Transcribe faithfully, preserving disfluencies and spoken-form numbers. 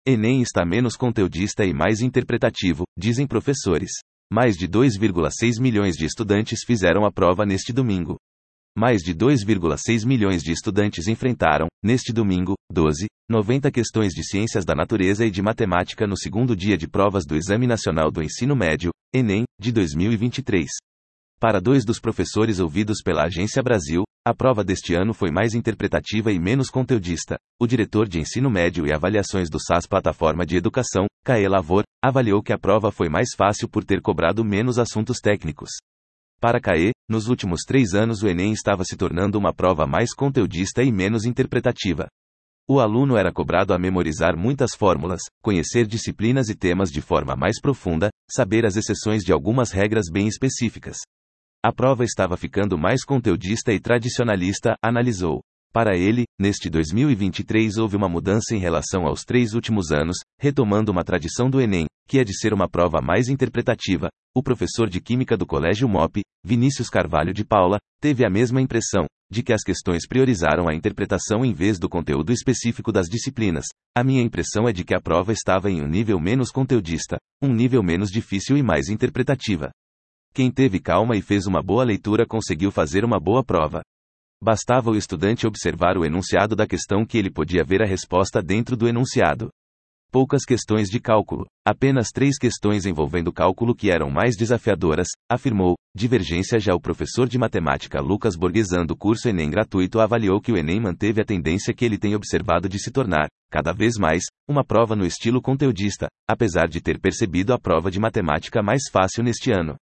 Enem está menos conteudista e mais interpretativo, dizem professores. Mais de dois vírgula seis milhões de estudantes fizeram a prova neste domingo. Mais de dois vírgula seis milhões de estudantes enfrentaram, neste domingo, doze, noventa questões de ciências da natureza e de matemática no segundo dia de provas do Exame Nacional do Ensino Médio, Enem, de dois mil e vinte e três. Para dois dos professores ouvidos pela Agência Brasil, a prova deste ano foi mais interpretativa e menos conteudista. O diretor de Ensino Médio e Avaliações do S A S Plataforma de Educação, Caê Lavor, avaliou que a prova foi mais fácil por ter cobrado menos assuntos técnicos. Para Caê, nos últimos três anos o Enem estava se tornando uma prova mais conteudista e menos interpretativa. O aluno era cobrado a memorizar muitas fórmulas, conhecer disciplinas e temas de forma mais profunda, saber as exceções de algumas regras bem específicas. A prova estava ficando mais conteudista e tradicionalista, analisou. Para ele, neste dois mil e vinte e três houve uma mudança em relação aos três últimos anos, retomando uma tradição do Enem, que é de ser uma prova mais interpretativa. O professor de Química do Colégio M O P, Vinícius Carvalho de Paula, teve a mesma impressão, de que as questões priorizaram a interpretação em vez do conteúdo específico das disciplinas. A minha impressão é de que a prova estava em um nível menos conteudista, um nível menos difícil e mais interpretativa. Quem teve calma e fez uma boa leitura conseguiu fazer uma boa prova. Bastava o estudante observar o enunciado da questão que ele podia ver a resposta dentro do enunciado. Poucas questões de cálculo, apenas três questões envolvendo cálculo que eram mais desafiadoras, afirmou. Divergência. Já o professor de matemática Lucas Borgesan do curso Enem gratuito avaliou que o Enem manteve a tendência que ele tem observado de se tornar, cada vez mais, uma prova no estilo conteudista, apesar de ter percebido a prova de matemática mais fácil neste ano.